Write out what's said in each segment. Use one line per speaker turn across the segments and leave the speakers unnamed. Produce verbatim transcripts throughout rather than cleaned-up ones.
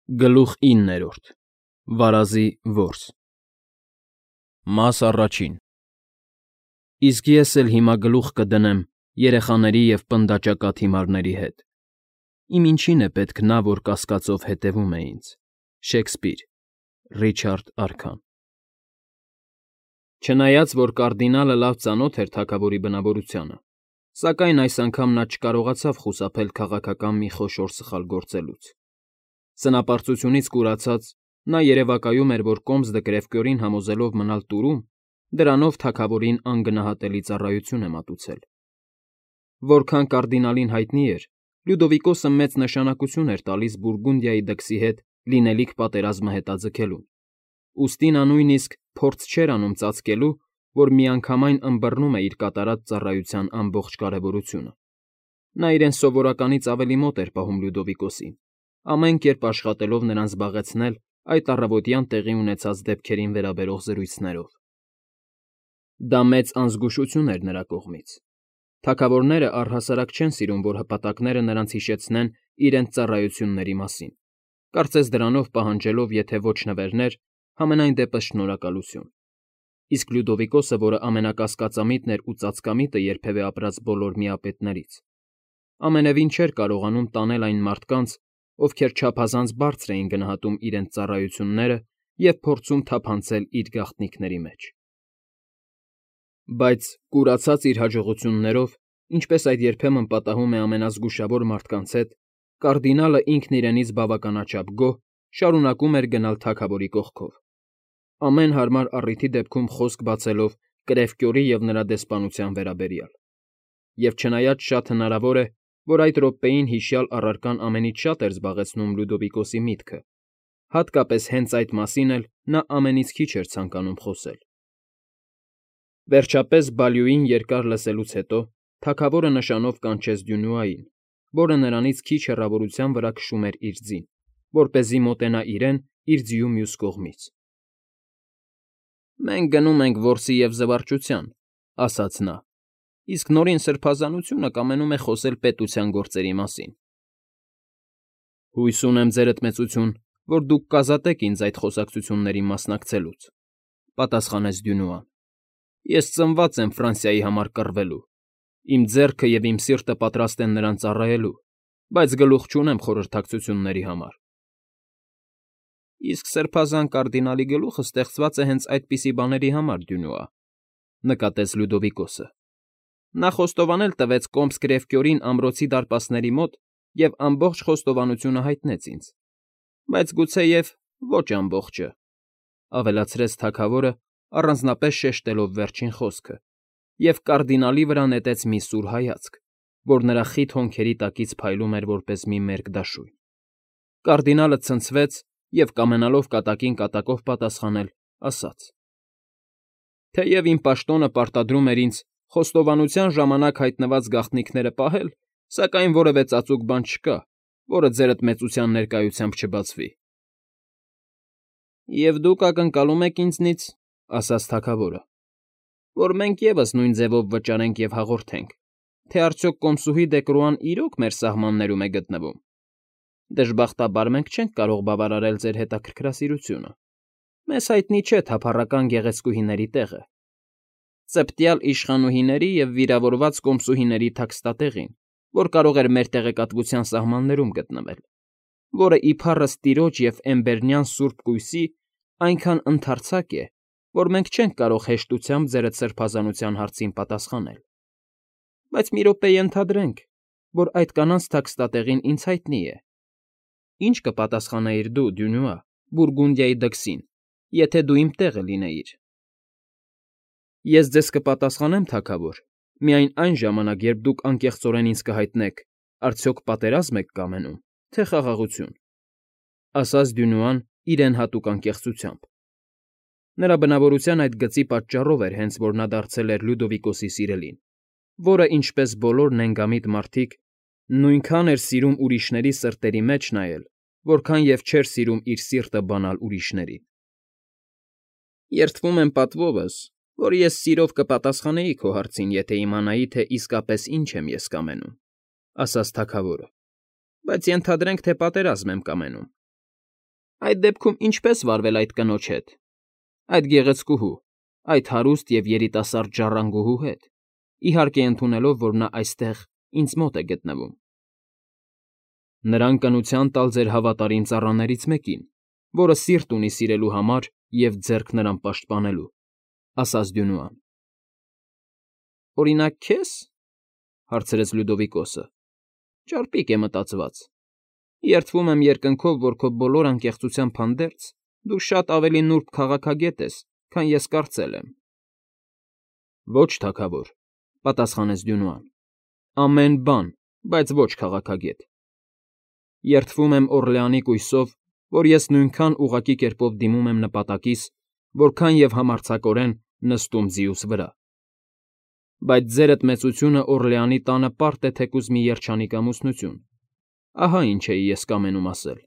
Գլուխ իններորդ Վարազի որս Մաս առաջին Իսկ ես էլ հիմա գլուխ կդնեմ երեխաների և պնդաճակատ հիմարների հետ։ Իմ ինչին է պետք նա, որ կասկածով հետևում է ինձ։ Շեքսպիր, Ռիչարդ Արքան Չնայած, որ կարդինալը լավ ծանոթ էր թագավորի բնավորությանը, սակայն այս անգամ նա չկարողացավ խուսափել քաղաքական մի խոշոր սխալ գործելուց։ Սնապարծությունից կուրացած՝ նա երևակայում էր, որ Կոմսդը Կրևկյորին համոզելով մնալ տուրում, դրանով թագավորին անգնահատելի ծառայություն է մատուցել։ Որքան կարդինալին հայտնի էր, Լյուդովիկոսը մեծ նշանակություն էր տալիս Բուրգունդիայի դքսի հետ լինելիք պատերազմը հետաձգելուն, ուստի նա նույնիսկ փորձ չէր անում ծածկելու, որ միանգամայն ըմբռնում է իր կատարած ծառայության ամբողջ կարևորությունը։ Նա իրեն սովորականից ավելի մոտ էր պահում Լյուդովիկոսին, ամեն կերպ աշխատելով նրան զբաղեցնել այդ առավոտյան տեղի ունեցած դեպքերին վերաբերող զրույցներով։ Դա մեծ անզգուշություն էր նրա կողմից։ Թագավորները առհասարակ չեն սիրում, որ հպատակները նրանց հիշեցնեն իրենց ծառայությունների մասին, կարծես դրանով պահանջելով եթե ոչ նվերներ, համենայն դեպս շնորհակալություն։ Իսկ Լյուդովիկոսը, որը ամենակասկածամիտն էր ու ծածկամիտը երբևէ ապրած բոլոր միապետներից, ամենևին չէր կարողանում տանել այն մարդկանց, ովքեր չափազանց բարձր էին գնահատում իրենց ծառայությունները և փորձում թափանցել իր գաղտնիքների մեջ։ Բայց, կուրացած իր հաջողություններով, ինչպես այդ երբեմն պատահում է ամենազգուշավոր մարդկանց հետ, կարդինալը ինքն իրենից բավականաչափ գոհ շարունակում էր գնալ թագավորի կողքով, ամեն հարմար առիթի դեպքում խոսք բացելով Կրևկյորի և նրա դեսպանության վերաբերյալ։ Եվ չնայած շատ հնարավոր է, որ այդ րոպեին հիշյալ առարկան ամենից շատ էր զբաղեցնում Լյուդովիկոսի միտքը, հատկապես հենց այդ մասին էլ նա ամենից քիչ էր ցանկանում խոսել։ Վերջապես Բալյուին երկար լսելուց հետո թագավորը նշանով կանչեց Դյունուային, որը նրանից քիչ հեռավորության վրա քշում էր իր ձին, որպեսզի մոտենա իրեն իր ձիու մյուս կողմից։ ֊ Մենք գնում ենք որսի և զվարճության, ֊ ասաց նա, ֊ իսկ Նորին Սրբազանությունը կամենում է խոսել պետության գործերի մասին։ ֊ Հույս ունեմ, ձերդ մեծություն, որ դուք կազատեք ինձ այդ խոսակցություններին մասնակցելուց, ֊ պատասխանեց Դյունուան։ Ես ծնված եմ Ֆրանսիայի համար կռվելու, իմ ձեռքը և իմ սիրտը պատրաստ են նրան ծառայելու, բայց գլուխ չունեմ խորհրդակցությունների համար։ ֊ Իսկ սրբազան կարդինալի գլուխը ստեղծված է հենց այդպիսի բաների համար, Դյունուա, ֊ նկատեց Լյուդովիկոսը։ Նա խոստովանել տվեց Կոմս Կրևկյորին ամրոցի դարպասների մոտ և ամբողջ խոստովանությունը հայտնեց ինձ, բայց գուցեև ոչ ամբողջը, ֊ ավելացրեց թագավորը, առանձնապես շեշտելով վերջին խոսքը, և կարդինալի վրա նետեց մի սուր հայացք, որ նրա խիտ հոնքերի տակից փայլում էր որպես մի մերկ դաշույն։ Կարդինալը ցնցվեց և, կամենալով կատակին կատակով պատասխանել, ասաց. Թեև իմ պաշտոնը պարտադրում էր ինձ խոստովանության ժամանակ հայտնված գաղտնիքները պահել, սակայն որևէ ծածուկ բան չկա, որը ձերդ մեծության ներկայությամբ չբացվի։ ֊ Եվ դուք ակնկալում եք ինձնից, ֊ ասաց թագավորը, ֊ որ մենք ևս նույն ձևով վճարենք և հաղորդենք, թե արդյոք կոմսուհի Դեկրուան իրոք մեր սահմաններում է գտնվում։ Դժբախտաբար մենք չենք կարող բավարարել ձեր հետաքրքրասիրությունը։ Մեզ հայտնի չէ թափառական գեղեցկուհիների տեղը, ծպտյալ իշխանուհիների և վիրավորված կոմսուհիների թաքստատեղին, որ կարող էր մեր տեղեկատվության սահմաններում գտնվել, որը իբառս տիրոջ և էմբերնյան սուրբ կույսի այնքան ընդարձակ է, որ մենք չենք կարող հեշտությամբ ձերդ սրբազանության հարցին պատասխանել։ Բայց մի րոպե ենթադրենք, որ այդ կանանց թաքստատեղին ինձ հայտնի է։ Ի՞նչ կպատասխանեիր դու, Դյունուա, Բուրգունդիայի դքսին, եթե դու իմ տեղը լինեիր։ ֊ Ես ձեզ կպատասխանեմ, թագավոր, միայն այն ժամանակ, երբ դուք անկեղծորեն ինձ կհայտնեք՝ արդյոք պատերազմ եք կամենում, թե խաղաղություն, ֊ ասաց Դյունուան իրեն հատուկ անկեղծությամբ։ Նրա բնավորության այդ գծի պատճառով էր հենց, որ նա դարձել էր Լյուդովիկոսի սիրելին, որը, ինչպես բոլոր նենգամիտ մարդիկ, նույնքան էր սիրում ուրիշների սրտերի մեջ նայել, որքան և չէր սիրում իր սիրտը բանալ ուրիշներին։ ֊ Երդվում եմ պատվովս, որ ես սիրով կպատասխանեի քո հարցին, եթե իմանայի, թե իսկապես ինչ եմ ես կամենում, ֊ ասաց թագավորը, ֊ բայց ենթադրենք, թե պատերազմ եմ կամենում։ Այդ դեպքում ինչպե՞ս վարվել այդ կնոջ հետ, այդ գեղեցկուհու, այդ հարուստ և երիտասարդ ժառանգուհու հետ, իհարկե ընդունելով, որ նա այստեղ ինձ մոտ է գտնվում։ Նրան կնության տալ ձեր հավատարիմ ծառաներից մեկին, որը սիրտ ունի սիրելու համար և ձեռք նրան պաշտպանելու, ֊ ասաց Դյունուան։ ֊ Օրինակ քե՞զ,֊ հարցրեց Լյուդովիկոսը։ ֊ Ճարպիկ է մտածված։ Երդվում եմ երկնքով, որ քո բոլոր անկեղծությամբ հանդերձ դու շատ ավելի նուրբ քաղաքագետ ես, քան ես կարծել եմ։ ֊ Ոչ, թագավոր,֊ պատասխանեց Դյունուան,֊ ամեն բան, բայց ոչ քաղաքագետ։ Երդվում եմ Օռլեանի կույսով, որ ես նույնքան ուղղակի կերպով դիմում եմ նպատակիս, որքան և համարձակորեն նստում ձիուս վրա։ Բայց ձերդ մեծությունը Օռլեանի տանը պարտ է թեկուզ մի երջանիկ ամուսնություն, ահա ինչ էի ես կամենում ասել։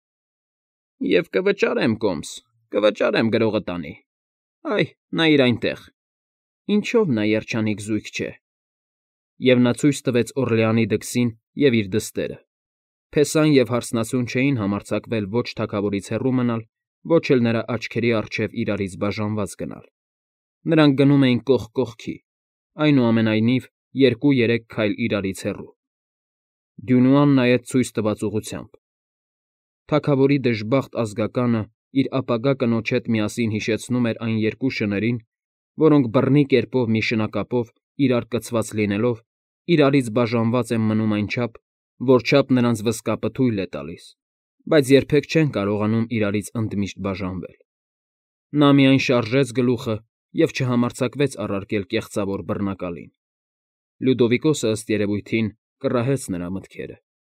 ֊ Եվ կվճարեմ, կոմս, կվճարեմ գրողը տանի, այ, նայիր այնտեղ, ինչո՞վ նա երջանիկ զույգ չէ։ Եվ նա ցույց տվեց Օռլեանի դքսին և իր դստերը. փեսան և հարսնացուն չէին համարձակվել ոչ թագավորից հեռու մնալ, ոչ էլ նրա աչքերի առջև իրարից բաժանված գնալ. նրանք գնում էին կողք կողքի, այնուամենայնիվ երկու֊երեք քայլ իրարից հեռու։ Դյունուան նայեց ցույց տված ուղղությամբ։ Թագավորի դժբախտ ազգականը իր ապագա կնոջ հետ միասին հիշեցնում էր այն երկու շներին, որոնք բռնի կերպով մի շնակապով իրար կցված լինելով, իրարից բաժանված են մնում այնչափ, որչափ նրանց վսկապը թույլ է տալիս, բայց երբեք չեն կարողանում իրարից ընդմիշտ բաժանվել։ Նա միայն շարժեց գլուխը և չհամարձակվեց առարկել կեղծավոր բռնակալին։ Լյուդովիկոսը, ըստ երևույթին, կռահեց նրա մտքերը։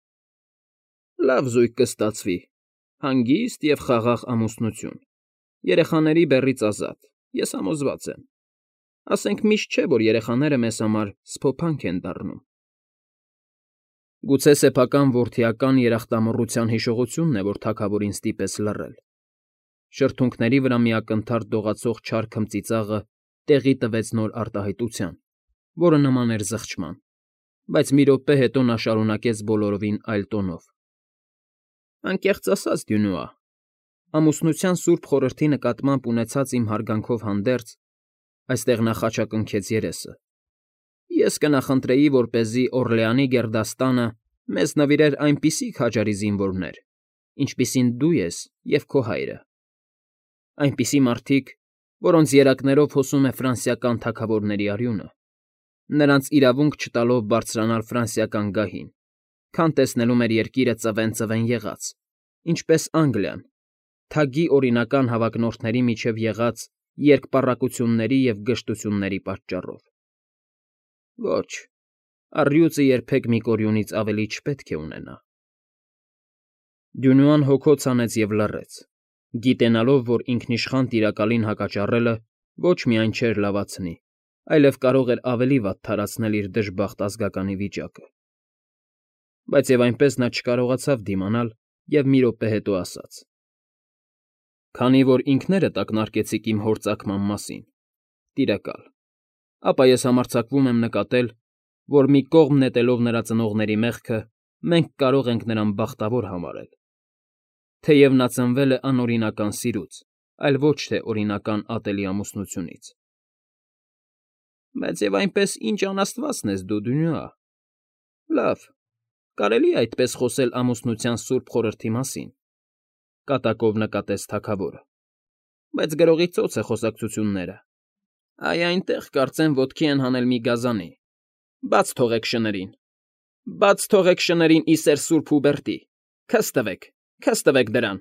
֊ Լավ զույգ կստացվի, հանգիստ և խաղաղ ամուսնություն, երեխաների բեռից ազատ, ես համոզված եմ։ Ասենք միշտ չէ, որ երեխաները մեզ համար սփոփանք են դառնում։ Գուցե սեփական որդիական երախտամոռության հիշողությունն է, որ թագավորին ստիպեց լռել։ Շրթունքների վրա մի ակնթարթ դողացող չար քմծիծաղը տեղի տվեց նոր արտահայտության, որը նման էր զղջման, բայց մի րոպե հետո նա շարունակեց բոլորովին այլ տոնով. ֊ Անկեղծ ասած, Դյունուա, ամուսնության սուրբ խորհրդի նկատմամբ ունեցած իմ հարգանքով հանդերձ, այստեղ նա խաչակնքեց երեսը, ես կնախընտրեի, որպեսզի Օռլեանի գերդաստանը մեզ նվիրեր այնպիսի քաջարի զինվորներ, ինչպիսին դու ես և քո հայրը, այնպիսի մարդիկ, որոնց երակներով հոսում է ֆրանսիական թագավորների արյունը, նրանց իրավունք չտալով բարձրանալ ֆրանսիական գահին, քան տեսնելու մեր երկիրը ծվեն֊ծվեն եղած, ինչպես Անգլիան, թագի օրինական հավակնորդների միջև եղած երկպառակությունների և գժտությունների պատճառով։ Ոչ, առյուծը երբեք մի կորյունից ավելի չպետք է ունենա։ Դյունուան հոգոց հանեց և լռեց, գիտենալով, որ ինքնիշխան տիրակալին հակաճառելը ոչ միայն չէր լավացնի, այլև կարող էր ավելի վատ թարացնել իր դժբախտ ազգականի վիճակը։ Բայց և այնպես նա չկարողացավ դիմանալ և մի րոպե հետո ասաց. ֊ Քանի որ ինքներդ ակնարկեցիք իմ հոր ծագման մասին, տիրակալ, ապա ես համարձակվում եմ նկատել, որ մի կողմ նետելով նրա ծնողների մեղքը, մենք կարող ենք նրան բախտավոր համարել, թեև նա ծնվել է անօրինական սիրուց, այլ ոչ թե օրինական ատելի ամուսնությունից։ ֊ Բայց և այնպես ինչ անաստվածն ես դու, Դյունուա… Լավ, կարելի է այդպես խոսել ամուսնության սուրբ խորհրդի մասին,֊ կատակով նկատեց թագավորը,֊ բայց գրողի ծոց է խոսակցությունները… Այ այնտեղ, կարծեմ, ոտքի են հանել մի գազանի… Բաց թողեք շներին… Բաց թողեք շներին, ի սեր Սուրբ Հուբերտի… Քս տվեք… Քս տվեք դրան…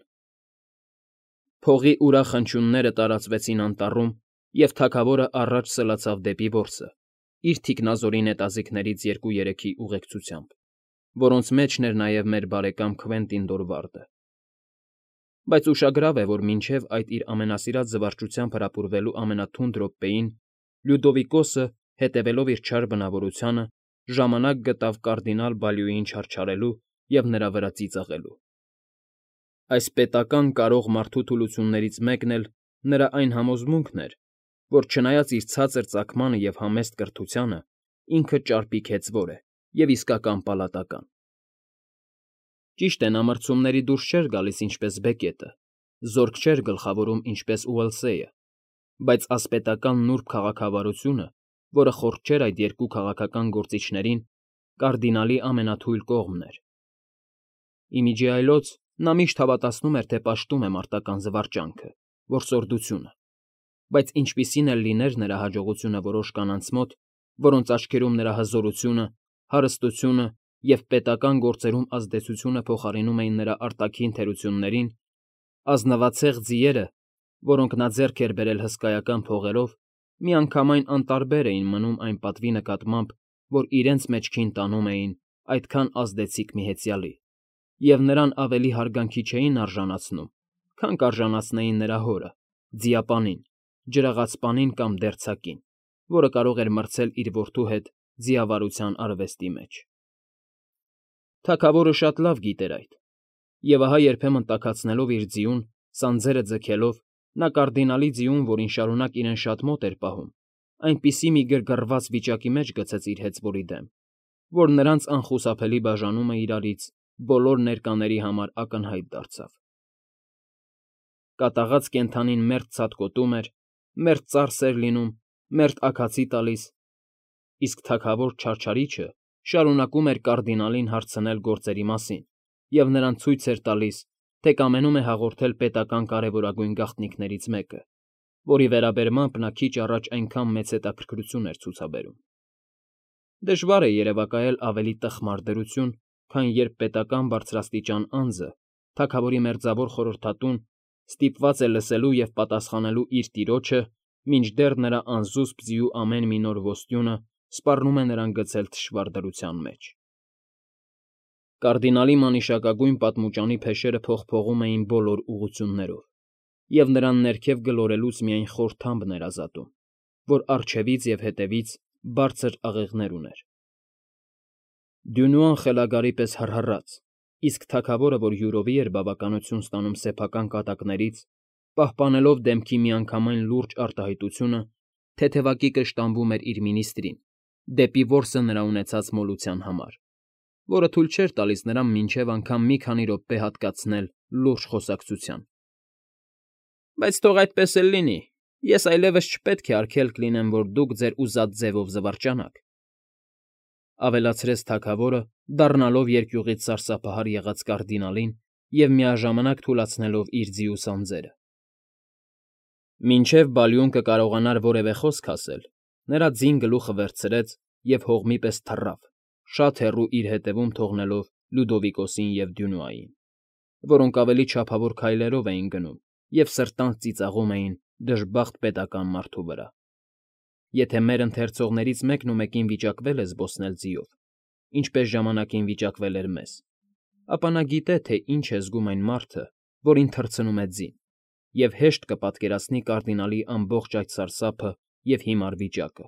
Փողի ուրախ հնչյունները տարածվեցին անտառում, և թագավորը առաջ սլացավ դեպի որսը, իր թիկնազորի նետաձիգներից երկու֊երեքի ուղեկցությամբ, որոնց մեջն էր նաև մեր բարեկամ Քվենտին Դորվարդը։ Բայց ուշագրավ է, որ մինչև այդ իր ամենասիրած զվարճությամբ հրապուրվելու ամենաթունդ րոպեին Լյուդովիկոսը, հետևելով իր չար բնավորությանը, ժամանակ գտավ կարդինալ Բալյուին չարչարելու և նրա վրա ծիծաղելու։ Այս պետական կարող մարդու թուլություններից մեկն էլ նրա այն համոզմունքն էր, որ չնայած իր ցածր ծագմանը և համեստ կրթությանը, ինքը ճարպիկ հեծվոր է և իսկական պալատական։ Ճիշտ է, նա մրցումների դուրս չէր գալիս ինչպես Բեկետը, զորք չէր գլխավորում ինչպես Ուելսեյը, բայց ասպետական նուրբ քաղաքավարությունը, որը խորթ չէր այդ երկու քաղաքական գործիչներին, կարդինալի ամենաթույլ կողմն էր։ Ի միջի այլոց նա միշտ հավատացնում էր, թե պաշտում է մարտական զվարճանքը, որսորդությունը, բայց ինչպիսին էլ լիներ նրա հաջողությունը որոշ կանանց մոտ, որոնց աչքերում նրա հզորությունը, հարստությունը և պետական գործերում ազդեցությունը փոխարինում էին նրա արտաքին թերություններին, ազնվացեղ ձիերը, որոնք նա ձեռք էր բերել հսկայական փողերով, միանգամայն անտարբեր էին մնում այն պատվի նկատմամբ, որ իրենց մեջքին տանում էին այդքան ազդեցիկ մի հեծյալի, և նրան ավելի հարգանքի չէին արժանացնում, քան կարժանացնեին նրա հորը, ձիապանին, ջրաղացպանին կամ դերձակին, որը կարող էր մրցել իր որդու հետ ձիավարության արվեստի մեջ։ Թագավորը շատ լավ գիտեր այդ, և ահա երբեմն տաքացնելով իր ձիուն, սանձերը ձգելով, նա կարդինալի ձիուն, որին շարունակ իրեն շատ մոտ էր պահում, այնպիսի մի գրգռված վիճակի մեջ գցեց իր հեծվորի դեմ, որ նրանց անխուսափելի բաժանումը իրարից բոլոր ներկաների համար ակնհայտ դարձավ։ Կատաղած կենդանին մերթ ցատկոտում էր, մերթ ծարս էր լինում, մերթ աքացի տալիս, իսկ թագավոր չարչարիչը շարունակում էր կարդինալին հարցնել գործերի մասին և նրան ցույց էր տալիս, թե կամենում է հաղորդել պետական կարևորագույն գաղտնիքներից մեկը, որի վերաբերմամբ նա քիչ առաջ այնքան մեծ հետաքրքրություն էր ցուցաբերում։ Դժվար է երևակայել ավելի տխմար դրություն, քան երբ պետական բարձրաստիճան անձը, թագավորի մերձավոր խորհրդատուն, ստիպված է լսելու և պատասխանելու իր տիրոջը, մինչդեռ նրա անզուսպ ձիու ամեն մի նոր ոստյունը սպառնում է նրան գցել թշվառ դրության մեջ։ Կարդինալի մանիշակագույն պատմուճանի փեշերը փողփողում էին բոլոր ուղղություններով, և նրան ներքև գլորելուց միայն խոր թամբն էր ազատում, որ առջևից և հետևից բարձր աղեղներ ուներ։ Դյունուան խելագարի պես հռհռաց, իսկ թագավորը, որ յուրովի էր բավականություն ստանում սեփական կատակներից, պահպանելով դեմքի միանգամայն լուրջ արտահայտությունը, թեթևակի կշտամբում էր իր մինիստրին, դեպի որսը նրա ունեցած մոլության համար, որը թույլ չէր տալիս նրան մինչև անգամ մի քանի րոպե հատկացնել լուրջ խոսակցության։ Բայց թող այդպես էլ լինի, ես այլևս չպետք է արգելք լինեմ, որ դուք ձեր ուզած ձևով զվարճանաք,֊ ավելացրեց թագավորը, դառնալով երկյուղից սարսափահար եղած կարդինալին և միաժամանակ թուլացնելով իր ձիու սանձերը։ Մինչև Բալյուն կկարողանար որևէ խոսք ասել, նրա ձին գլուխը վերցրեց և հողմի պես թռավ, շատ հեռու իր հետևում թողնելով Լյուդովիկոսին և Դյունուային, որոնք ավելի չափավոր քայլերով էին գնում և սրտանց ծիծաղում էին դժբախտ պետական մարդու վրա։ Եթե մեր ընթերցողներից մեկնումեկին վիճակվել է զբոսնել ձիով, ինչպես ժամանակին վիճակվել էր մեզ, ապա նա գիտե, թե ինչ է զգում այն մարդը, որին թռցնում է ձին, և հեշտ կպատկերացնի կարդինալի ամբողջ այդ սարսափը և հիմար վիճակը։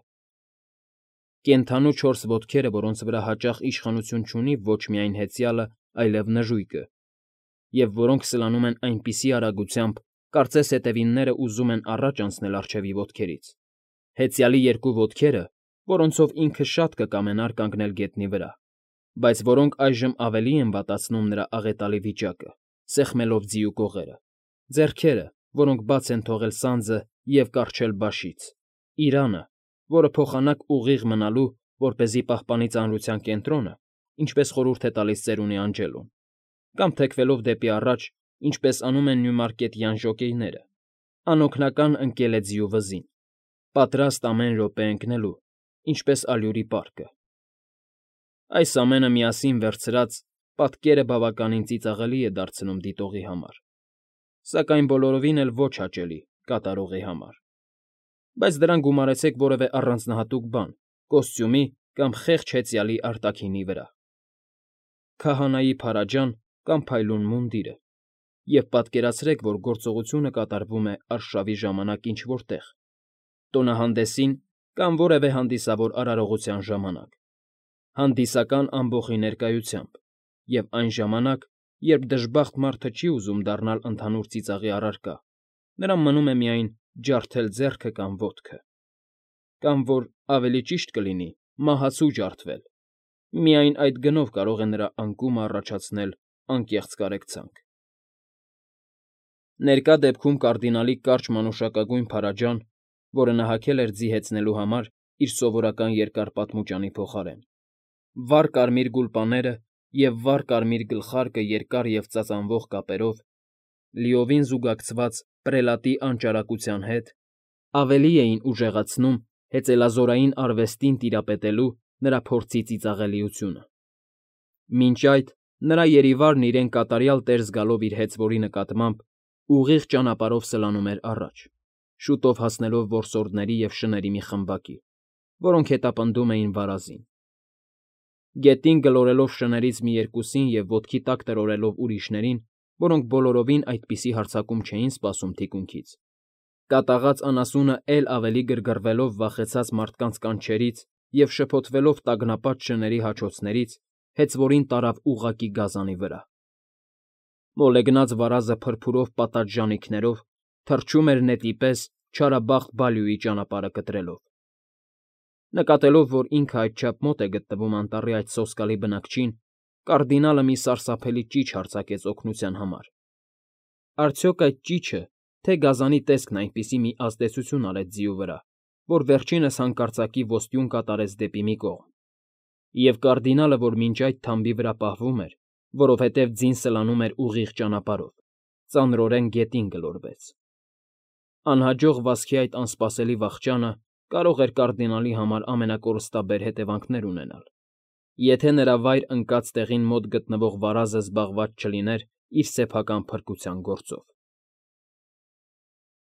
Կենդանու չորս ոտքերը, որոնց վրա հաճախ իշխանություն չունի ոչ միայն հեծյալը, այլև նժույգը, և որոնք սլանում են այնպիսի արագությամբ, կարծես հետևինները ուզում են առաջ անցնել առջևի ոտքերից, հեծյալի երկու ոտքերը, որոնցով ինքը շատ կկամենար կանգնել գետնի վրա, բայց որոնք այժմ ավելի են վատացնում նրա աղետալի վիճակը, սեղմելով ձիու կողերը, ձեռքերը, որոնք բաց են թողել սանձը և կառչել բաշից, իրանը, որը փոխանակ ուղիղ մնալու, որպեսզի պահպանի ծանրության կենտրոնը, ինչպես խորհուրդ է տալիս ծերունի Անջելոն, կամ թեքվելով դեպի առաջ, ինչպես անում են նյումարկետյան ժոկեյները, անօգնական ընկել է ձիու վզին, պատրաստ ամեն րոպե ընկնելու, ինչպես ալյուրի պարկը։ Այս ամենը միասին վերցրած, պատկերը բավականին ծիծաղելի է դարձնում դիտողի համար, սակայն բոլորովին էլ ոչ հաճելի կատարողի համար։ Բայց դրան գումարեցեք որևէ առանձնահատուկ բան՝ կոստյումի կամ խեղճ հեծյալի արտաքինի վրա, քահանայի փարաջան կամ փայլուն մունդիրը, և պատկերացրեք, որ գործողությունը կատարվում է արշավի ժամանակ ինչ֊որ տեղ, տոնահանդեսին կամ որևէ հանդիսավոր արարողության ժամանակ, հանդիսական ամբոխի ներկայությամբ և այն ժամանակ, երբ դժբախտ մարդը չի ուզում դառնալ ընդհանուր ծիծաղի առարկա, նրան մնում է միայն ջարդել ձեռքը կամ ոտքը, կամ, որ ավելի ճիշտ կլինի, մահացու ջարդվել, միայն այդ գնով կարող է նրա անկումը առաջացնել անկեղծ կարեկցանք։ Ներկա դեպքում կարդինալի կարճ մանուշակագույն փարաջան, որը նա հագել էր ձի հեծնելու համար իր սովորական երկար պատմուճանի փոխարեն, վառ կարմիր գուլպաները և վառ կարմիր գլխարկը երկար և ծածանվող կապերով, լիովին զուգակցված պրելատի անճարակության հետ, ավելի էին ուժեղացնում հեծելազորային արվեստին տիրապետելու նրա փորձի ծիծաղելիությունը։ Մինչ այդ նրա երիվարն իրեն կատարյալ տեր զգալով իր հեծվորի նկատմամբ ուղիղ ճանապարհով սլանում էր առաջ, շուտով հասնելով որսորդների և շների մի խմբակի, որոնք հետապնդում էին վարազին։ Գետին գլորելով շներից մի երկուսին և ոտքի տակ տրորելով ուրիշներին, որոնք բոլորովին այդպիսի հարձակում չէին սպասում թիկունքից, կատաղած անասունը էլ ավելի գրգռվելով վախեցած մարդկանց կանչերից և շփոթվելով տագնապած շների հաչոցներից, հեծվորին տարավ ուղղակի գազանի վրա։ Մոլեգնած վարազը փրփուրով պատած ժանիքներով թռչում էր նետի պես չարաբասխտ Բալյուի ճանապարհը կտրելով։ Նկատելով, որ ինքը այդչափ մոտ է գտնվում անտառի այդ սոսկալի բնակչին, կարդինալը մի սարսափելի ճիչ հարձակեց օգնության համար։ Արդյոք այդ ճիչը թե գազանի տեսքն այնպիսի մի ազդեցություն արեց ձիու վրա, որ վերջինս հանկարծակի ոստյուն կատարեց դեպի մի կողմ, և կարդինալը, որ մինչ այդ թամբի վրա պահվում էր, որովհետև ձին սլանում էր ուղիղ ճանապարհով, ծանրորեն գետին գլորվեց։ Անհաջող վազքի այդ անսպասելի վախճանը կարող էր կարդինալի համար ամենակորստաբեր հետևանքներ ունենալ, եթե նրա վայր ընկած տեղին մոտ գտնվող վարազը զբաղված չլիներ իր սեփական փրկության գործով։